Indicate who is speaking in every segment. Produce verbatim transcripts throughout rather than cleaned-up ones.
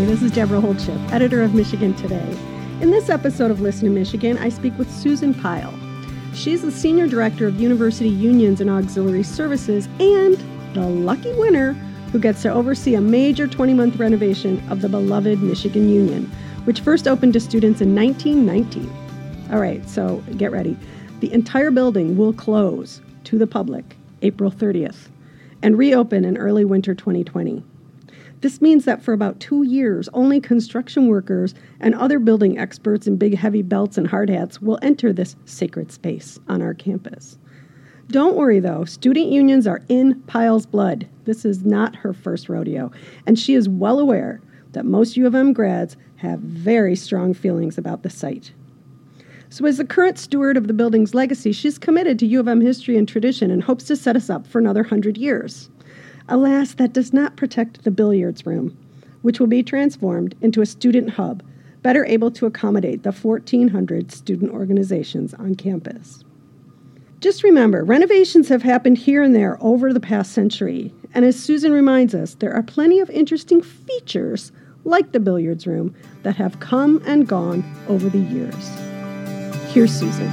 Speaker 1: This is Deborah Holdship, editor of Michigan Today. In this episode of Listen to Michigan, I speak with Susan Pyle. She's the Senior Director of University Unions and Auxiliary Services and the lucky winner who gets to oversee a major twenty-month renovation of the beloved Michigan Union, which first opened to students in nineteen ninety. All right, so get ready. The entire building will close to the public April thirtieth and reopen in early winter twenty twenty. This means that for about two years, only construction workers and other building experts in big heavy belts and hard hats will enter this sacred space on our campus. Don't worry, though. Student unions are in Pyle's blood. This is not her first rodeo, and she is well aware that most U of M grads have very strong feelings about the site. So as the current steward of the building's legacy, she's committed to U of M history and tradition and hopes to set us up for another hundred years. Alas, that does not protect the billiards room, which will be transformed into a student hub, better able to accommodate the fourteen hundred student organizations on campus. Just remember, renovations have happened here and there over the past century, and as Susan reminds us, there are plenty of interesting features, like the billiards room, that have come and gone over the years. Here's Susan.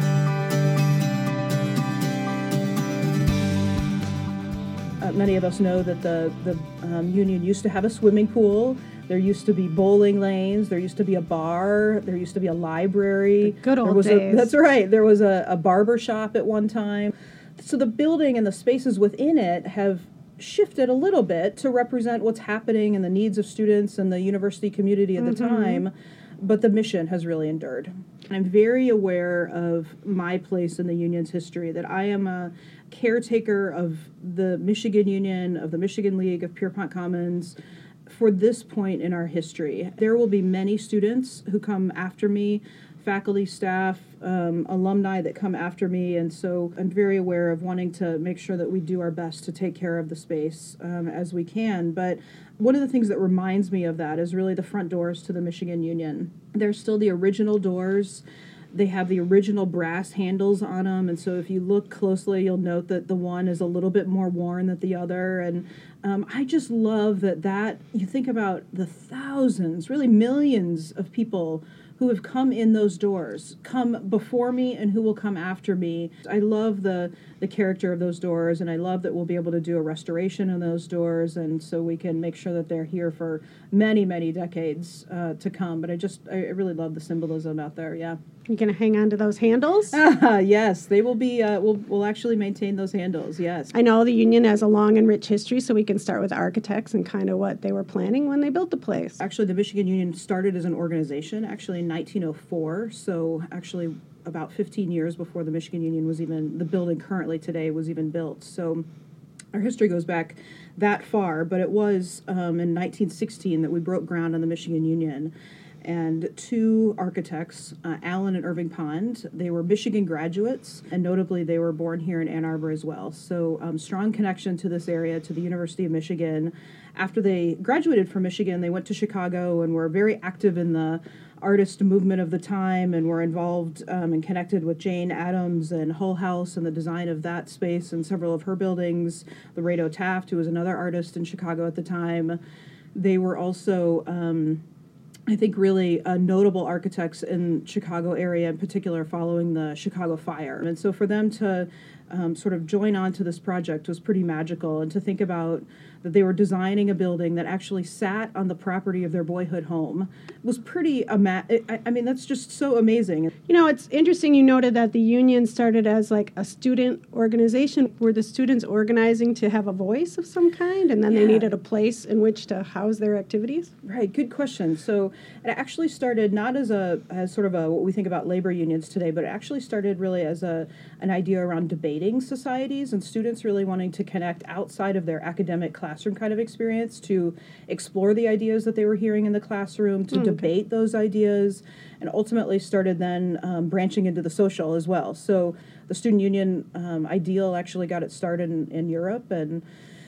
Speaker 2: Many of us know that the, the um, union used to have a swimming pool. There used to be bowling lanes. There used to be a bar. There used to be a library.
Speaker 1: The good old
Speaker 2: there was
Speaker 1: days.
Speaker 2: A, that's right. There was a, a barber shop at one time. So the building and the spaces within it have shifted a little bit to represent what's happening and the needs of students and the university community at mm-hmm. the time. But the mission has really endured. And I'm very aware of my place in the union's history, that I am a caretaker of the Michigan Union, of the Michigan League of Pierpont Commons for this point in our history. There will be many students who come after me, faculty, staff, um, alumni that come after me, and so I'm very aware of wanting to make sure that we do our best to take care of the space um, as we can. But one of the things that reminds me of that is really the front doors to the Michigan Union. They're still the original doors. They have the original brass handles on them, and so if you look closely, you'll note that the one is a little bit more worn than the other. And um, I just love that that you think about the thousands, really millions of people who have come in those doors, come before me and who will come after me. I love the the character of those doors, and I love that we'll be able to do a restoration on those doors, and so we can make sure that they're here for many, many decades uh, to come. But I just, I really love the symbolism out there, yeah.
Speaker 1: You going to hang on to those handles?
Speaker 2: Ah, yes, they will be, uh, we'll, we'll actually maintain those handles, yes.
Speaker 1: I know the union has a long and rich history, so we can start with architects and kind of what they were planning when they built the place.
Speaker 2: Actually, the Michigan Union started as an organization, actually in nineteen oh four, so actually about fifteen years before the Michigan Union was even, the building currently today was even built. So our history goes back that far, but it was um, in nineteen sixteen that we broke ground on the Michigan Union. And two architects, uh, Allen and Irving Pond, they were Michigan graduates, and notably they were born here in Ann Arbor as well. So um, strong connection to this area, to the University of Michigan. After they graduated from Michigan, they went to Chicago and were very active in the artist movement of the time, and were involved um, and connected with Jane Addams and Hull House and the design of that space and several of her buildings. Laredo Taft, who was another artist in Chicago at the time. They were also... Um, I think really uh, notable architects in Chicago area, in particular following the Chicago fire. And so for them to um, sort of join on to this project was pretty magical, and to think about that they were designing a building that actually sat on the property of their boyhood home was pretty, ama- I, I mean, that's just so amazing.
Speaker 1: You know, it's interesting you noted that the union started as like a student organization. Were the students organizing to have a voice of some kind, and then yeah. they needed a place in which to house their activities?
Speaker 2: Right, good question. So it actually started not as a as sort of a what we think about labor unions today, but it actually started really as a an idea around debating societies and students really wanting to connect outside of their academic classroom kind of experience to explore the ideas that they were hearing in the classroom, to mm, debate okay. those ideas, and ultimately started then um, branching into the social as well. So the student union um, ideal actually got its start in, in Europe, and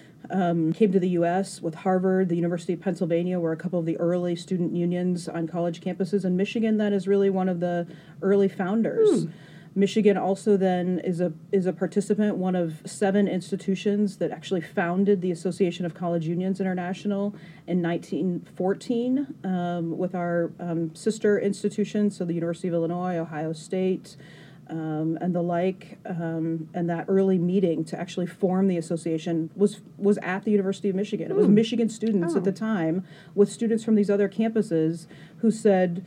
Speaker 2: Um, came to the U S with Harvard, the University of Pennsylvania were a couple of the early student unions on college campuses, and Michigan then is really one of the early founders. Hmm. Michigan also then is a is a participant, one of seven institutions that actually founded the Association of College Unions International in nineteen fourteen um, with our um, sister institutions, so the University of Illinois, Ohio State, um, and the like. Um, and that early meeting to actually form the association was was at the University of Michigan. It was
Speaker 1: Hmm.
Speaker 2: Michigan students
Speaker 1: Oh.
Speaker 2: at the time with students from these other campuses who said,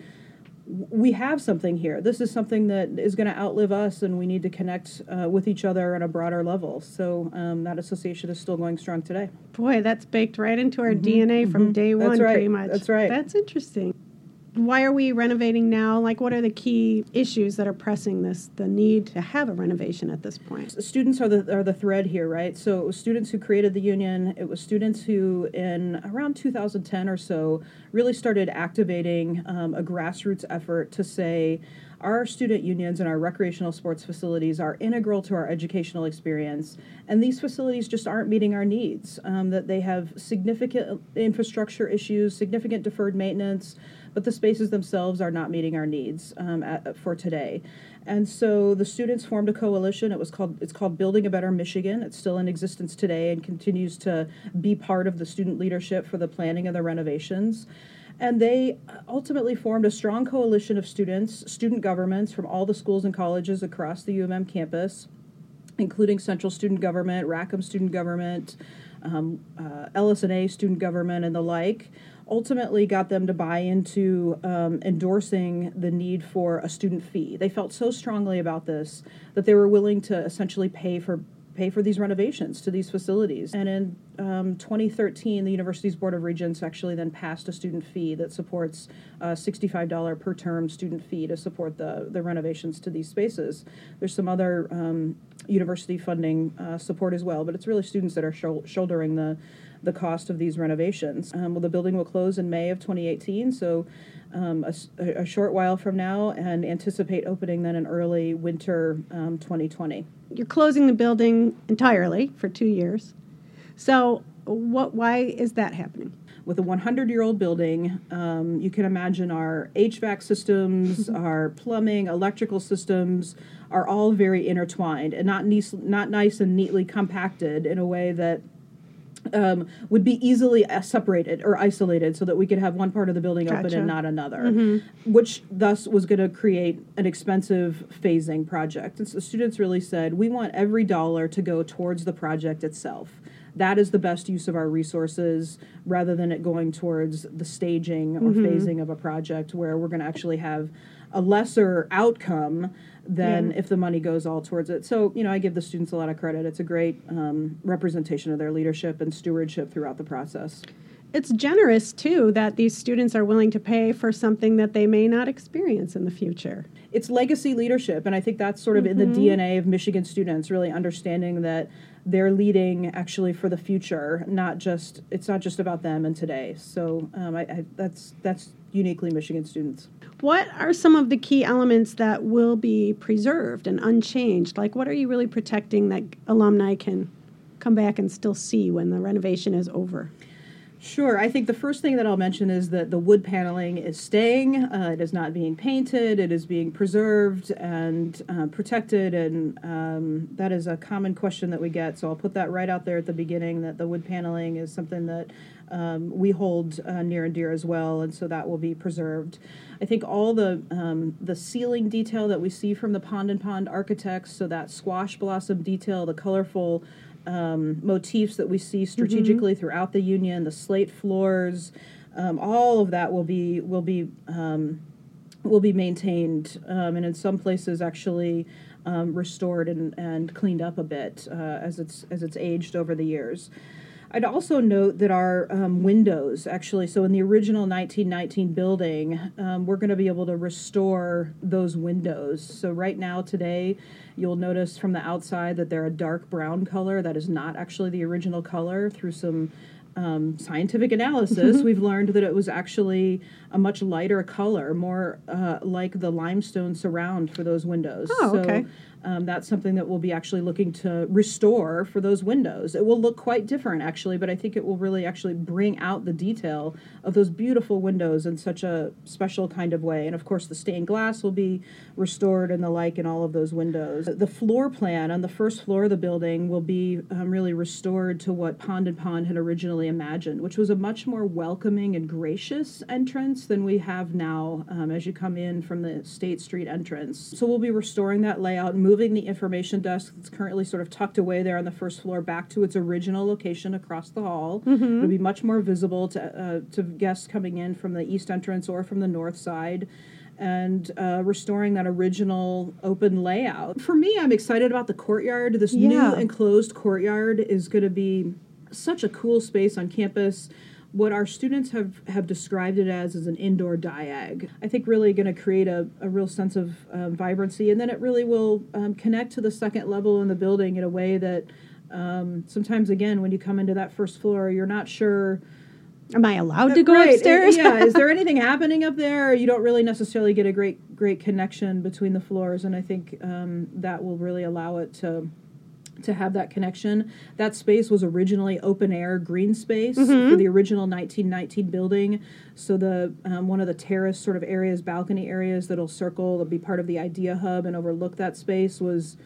Speaker 2: we have something here. This is something that is going to outlive us, and we need to connect uh, with each other on a broader level. So um, that association is still going strong today.
Speaker 1: Boy, that's baked right into our D N A from
Speaker 2: mhm.
Speaker 1: day
Speaker 2: That's
Speaker 1: one,
Speaker 2: right.
Speaker 1: pretty much.
Speaker 2: That's right.
Speaker 1: That's interesting. Why are we renovating now? Like, what are the key issues that are pressing this, the need to have a renovation at this point?
Speaker 2: Students are the are the thread here, right? So it was students who created the union. It was students who, in around two thousand ten or so, really started activating um, a grassroots effort to say, our student unions and our recreational sports facilities are integral to our educational experience, and these facilities just aren't meeting our needs, um, that they have significant infrastructure issues, significant deferred maintenance, but the spaces themselves are not meeting our needs um, at, for today. And so the students formed a coalition. It was called it's called Building a Better Michigan. It's still in existence today and continues to be part of the student leadership for the planning of the renovations. And they ultimately formed a strong coalition of students, student governments from all the schools and colleges across the U M M campus, including Central Student Government, Rackham Student Government, um, uh, L S N A Student Government, and the like. Ultimately got them to buy into um, endorsing the need for a student fee. They felt so strongly about this that they were willing to essentially pay for pay for these renovations to these facilities. And in um, twenty thirteen, the university's Board of Regents actually then passed a student fee that supports a sixty-five dollars per term student fee to support the, the renovations to these spaces. There's some other um, university funding uh, support as well, but it's really students that are shou- shouldering the the cost of these renovations. Um, well, the building will close in May of twenty eighteen, so um, a, a short while from now, and anticipate opening then in early winter um, twenty twenty.
Speaker 1: You're closing the building entirely for two years. So what? Why is that happening?
Speaker 2: With a hundred-year-old building, um, you can imagine our H V A C systems, our plumbing, electrical systems are all very intertwined and not nice, not nice and neatly compacted in a way that Um, would be easily uh, separated or isolated so that we could have one part of the building open
Speaker 1: Gotcha.
Speaker 2: and not another,
Speaker 1: Mm-hmm.
Speaker 2: which thus was going to create an expensive phasing project. And so the students really said, we want every dollar to go towards the project itself. That is the best use of our resources rather than it going towards the staging or
Speaker 1: Mm-hmm.
Speaker 2: phasing of a project where we're going to actually have a lesser outcome than
Speaker 1: Yeah.
Speaker 2: if the money goes all towards it. So, you know, I give the students a lot of credit. It's a great um, representation of their leadership and stewardship throughout the process.
Speaker 1: It's generous, too, that these students are willing to pay for something that they may not experience in the future.
Speaker 2: It's legacy leadership, and I think that's sort of
Speaker 1: Mm-hmm.
Speaker 2: in the D N A of Michigan students, really understanding that they're leading actually for the future, not just, it's not just about them and today. So um, I, I, that's that's uniquely Michigan students.
Speaker 1: What are some of the key elements that will be preserved and unchanged? Like, what are you really protecting that alumni can come back and still see when the renovation is over?
Speaker 2: Sure. I think the first thing that I'll mention is that the wood paneling is staying. Uh, it is not being painted. It is being preserved and uh, protected, and um, that is a common question that we get. So I'll put that right out there at the beginning, that the wood paneling is something that um, we hold uh, near and dear as well, and so that will be preserved. I think all the um, the ceiling detail that we see from the Pond and Pond architects, so that squash blossom detail, the colorful Um, motifs that we see strategically mm-hmm. throughout the union, the slate floors, um, all of that will be will be um, will be maintained, um, and in some places actually um, restored and, and cleaned up a bit uh, as it's as it's aged over the years. I'd also note that our um, windows, actually, so in the original nineteen nineteen building, um, we're going to be able to restore those windows. So right now, today, you'll notice from the outside that they're a dark brown color. That is not actually the original color. Through some um, scientific analysis, we've learned that it was actually a much lighter color, more uh, like the limestone surround for those windows.
Speaker 1: Oh,
Speaker 2: so,
Speaker 1: okay.
Speaker 2: Um, that's something that we'll be actually looking to restore for those windows. It will look quite different, actually, but I think it will really actually bring out the detail of those beautiful windows in such a special kind of way. And, of course, the stained glass will be restored and the like in all of those windows. The floor plan on the first floor of the building will be um, really restored to what Pond and Pond had originally imagined, which was a much more welcoming and gracious entrance than we have now um, as you come in from the State Street entrance. So we'll be restoring that layout, moving the information desk that's currently sort of tucked away there on the first floor back to its original location across the hall. Mm-hmm. It'll be much more visible to uh, to guests coming in from the east entrance or from the north side, and uh, restoring that original open layout. For me, I'm excited about the courtyard. This
Speaker 1: Yeah.
Speaker 2: new enclosed courtyard is going to be such a cool space on campus. What our students have, have described it as is an indoor diag. I think really going to create a, a real sense of um, vibrancy, and then it really will um, connect to the second level in the building in a way that um, sometimes, again, when you come into that first floor, you're not sure...
Speaker 1: Am I allowed to go
Speaker 2: right.
Speaker 1: upstairs?
Speaker 2: Yeah, is there anything happening up there? You don't really necessarily get a great great connection between the floors, and I think um, that will really allow it to to have that connection. That space was originally open air green space mm-hmm. for the original nineteen nineteen building. So the um, one of the terrace sort of areas, balcony areas that'll circle, that'll be part of the Idea Hub and overlook that space was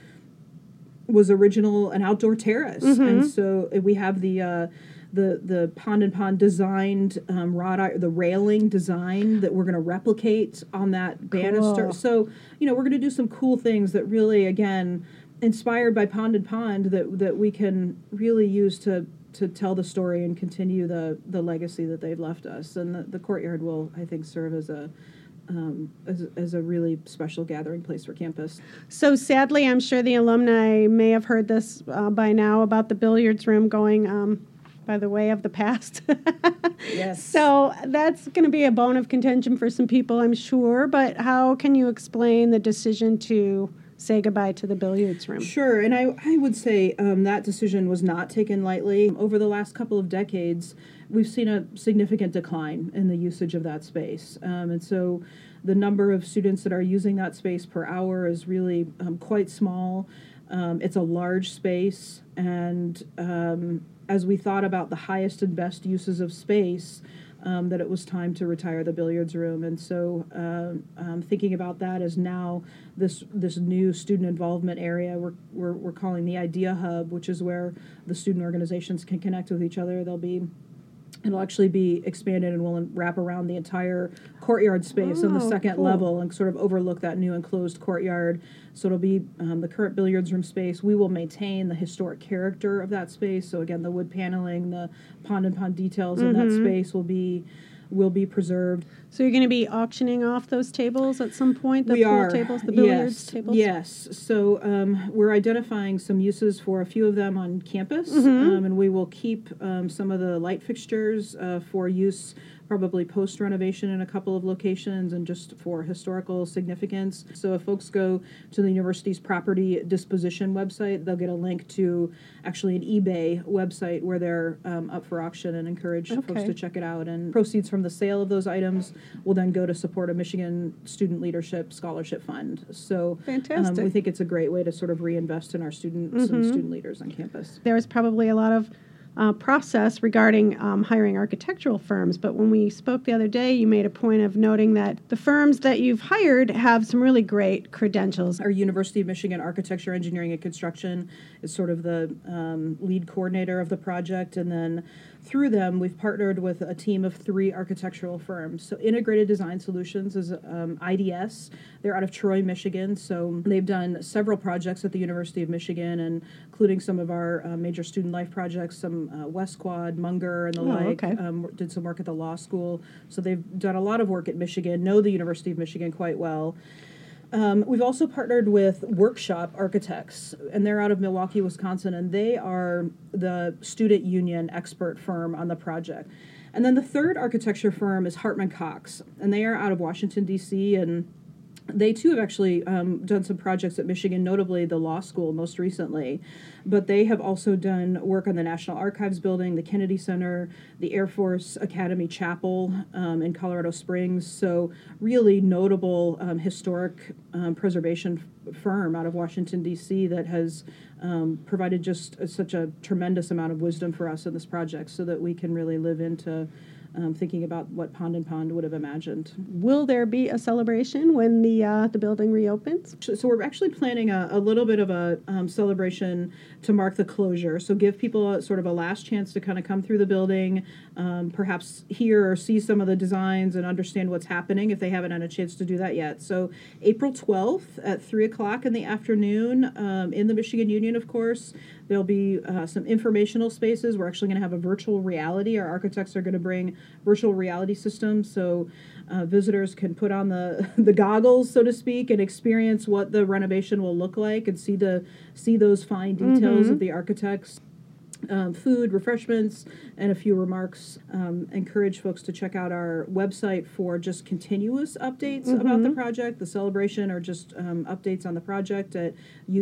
Speaker 2: was original an outdoor terrace, mm-hmm. and so we have the. Uh, The the Pond and Pond designed um, wrought iron, the railing design that we're going to replicate on that banister.
Speaker 1: Cool.
Speaker 2: So, you know, we're going to do some cool things that really, again, inspired by Pond and Pond, that that we can really use to to tell the story and continue the the legacy that they've left us. And the, the courtyard will, I think, serve as a Um, as, as a really special gathering place for campus.
Speaker 1: So sadly, I'm sure the alumni may have heard this uh, by now about the billiards room going um, by the way of the past.
Speaker 2: Yes.
Speaker 1: So that's going to be a bone of contention for some people, I'm sure. But how can you explain the decision to say goodbye to the billiards room?
Speaker 2: Sure, and I, I would say um, that decision was not taken lightly. Over the last couple of decades, we've seen a significant decline in the usage of that space. Um, and so the number of students that are using that space per hour is really um, quite small. Um, it's a large space, and um, as we thought about the highest and best uses of space, Um, that it was time to retire the billiards room. And so uh, um, thinking about that as now this this new student involvement area we're, we're, we're calling the Idea Hub, which is where the student organizations can connect with each other. They'll be It'll actually be expanded and will wrap around the entire courtyard space
Speaker 1: oh,
Speaker 2: on the second
Speaker 1: cool.
Speaker 2: level and sort of overlook that new enclosed courtyard. So it'll be um, the current billiards room space. We will maintain the historic character of that space. So again, the wood paneling, the Pond and Pond details mm-hmm. in that space will be will be preserved.
Speaker 1: So you're going to be auctioning off those tables at some point? The
Speaker 2: we
Speaker 1: pool
Speaker 2: are.
Speaker 1: tables, the billiards
Speaker 2: yes.
Speaker 1: tables?
Speaker 2: Yes. So um, we're identifying some uses for a few of them on campus,
Speaker 1: mm-hmm.
Speaker 2: um, and we will keep um, some of the light fixtures uh, for use probably post-renovation in a couple of locations and just for historical significance. So if folks go to the university's property disposition website, they'll get a link to actually an eBay website where they're um, up for auction, and encourage
Speaker 1: okay.
Speaker 2: folks to check it out. And proceeds from the sale of those items will then go to support a Michigan Student Leadership Scholarship Fund. So
Speaker 1: Fantastic.
Speaker 2: Um, we think it's a great way to sort of reinvest in our students mm-hmm. and student leaders on campus.
Speaker 1: There's probably a lot of Uh, process regarding um, hiring architectural firms, but when we spoke the other day, you made a point of noting that the firms that you've hired have some really great credentials.
Speaker 2: Our University of Michigan Architecture, Engineering, and Construction is sort of the um, lead coordinator of the project, and then through them, we've partnered with a team of three architectural firms. So Integrated Design Solutions is um, I D S. They're out of Troy, Michigan. So they've done several projects at the University of Michigan, and including some of our uh, major student life projects, some uh, West Quad, Munger, and the
Speaker 1: oh,
Speaker 2: like.
Speaker 1: Okay.
Speaker 2: Um, did some work at the law school. So they've done a lot of work at Michigan, know the University of Michigan quite well. Um, we've also partnered with Workshop Architects, and they're out of Milwaukee, Wisconsin, and they are the student union expert firm on the project. And then the third architecture firm is Hartman Cox, and they are out of Washington, D C, and they too have actually um, done some projects at Michigan, notably the law school most recently. But they have also done work on the National Archives building, the Kennedy Center, the Air Force Academy Chapel um, in Colorado Springs. So really notable um, historic um, preservation f- firm out of Washington, D C that has um, provided just a, such a tremendous amount of wisdom for us in this project so that we can really live into Um, thinking about what Pond and Pond would have imagined.
Speaker 1: Will there be a celebration when the uh, the building reopens?
Speaker 2: So we're actually planning a, a little bit of a um, celebration to mark the closure. So give people a, sort of a last chance to kind of come through the building, um, perhaps hear or see some of the designs and understand what's happening if they haven't had a chance to do that yet. So April twelfth at three o'clock in the afternoon um, in the Michigan Union, of course. There'll be uh, some informational spaces. We're actually going to have a virtual reality. Our architects are going to bring virtual reality systems so uh, visitors can put on the the goggles, so to speak, and experience what the renovation will look like and see the see those fine details
Speaker 1: Mm-hmm.
Speaker 2: of the architects. Um, food, refreshments, and a few remarks. Um, encourage folks to check out our website for just continuous updates
Speaker 1: Mm-hmm.
Speaker 2: about the project, the celebration, or just um, updates on the project at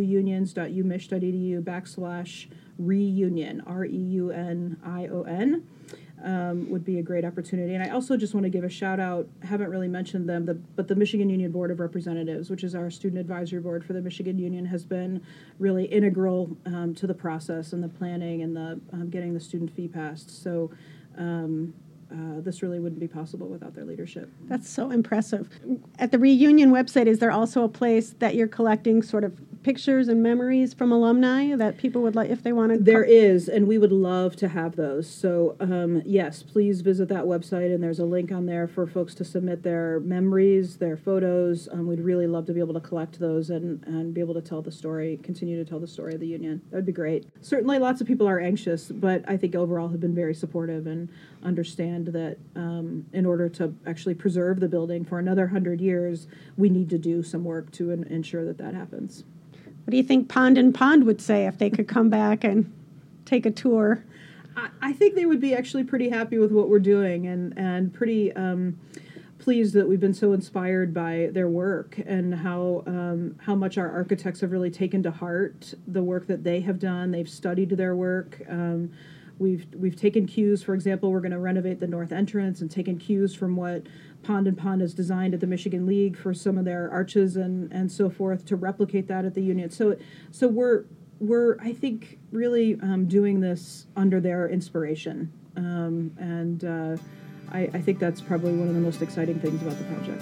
Speaker 2: uunions.umich.edu backslash reunion, R E U N I O N. Um, would be a great opportunity. And I also just want to give a shout out, haven't really mentioned them, the, but the Michigan Union Board of Representatives, which is our student advisory board for the Michigan Union, has been really integral um, to the process and the planning and the um, getting the student fee passed. So um, uh, this really wouldn't be possible without their leadership.
Speaker 1: That's so impressive. At the Reunion website, is there also a place that you're collecting sort of pictures and memories from alumni that people would like if they want to?
Speaker 2: There is, and we would love to have those. So um, yes, please visit that website, and there's a link on there for folks to submit their memories, their photos. Um, we'd really love to be able to collect those and, and be able to tell the story, continue to tell the story of the Union. That would be great. Certainly lots of people are anxious, but I think overall have been very supportive and understand that um, in order to actually preserve the building for another hundred years, we need to do some work to in- ensure that that happens.
Speaker 1: What do you think Pond and Pond would say if they could come back and take a tour?
Speaker 2: I, I think they would be actually pretty happy with what we're doing and, and pretty um, pleased that we've been so inspired by their work and how um, how much our architects have really taken to heart the work that they have done. They've studied their work. Um, we've we've taken cues. For example, we're going to renovate the north entrance and taken cues from what Pond and Pond has designed at the Michigan League for some of their arches and, and so forth to replicate that at the Union. So so we're we're I think really um, doing this under their inspiration, um, and uh, I, I think that's probably one of the most exciting things about the project.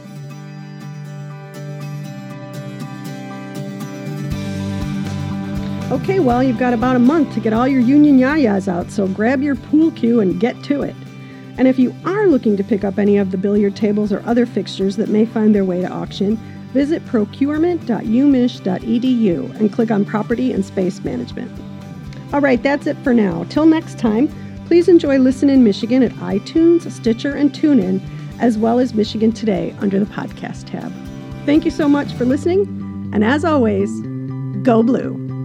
Speaker 1: Okay, well, you've got about a month to get all your Union Yayas out, so grab your pool cue and get to it. And if you are looking to pick up any of the billiard tables or other fixtures that may find their way to auction, visit procurement dot u mich dot e d u and click on Property and Space Management. All right, that's it for now. Till next time, please enjoy Listen in Michigan at iTunes, Stitcher, and TuneIn, as well as Michigan Today under the podcast tab. Thank you so much for listening, and as always, go blue.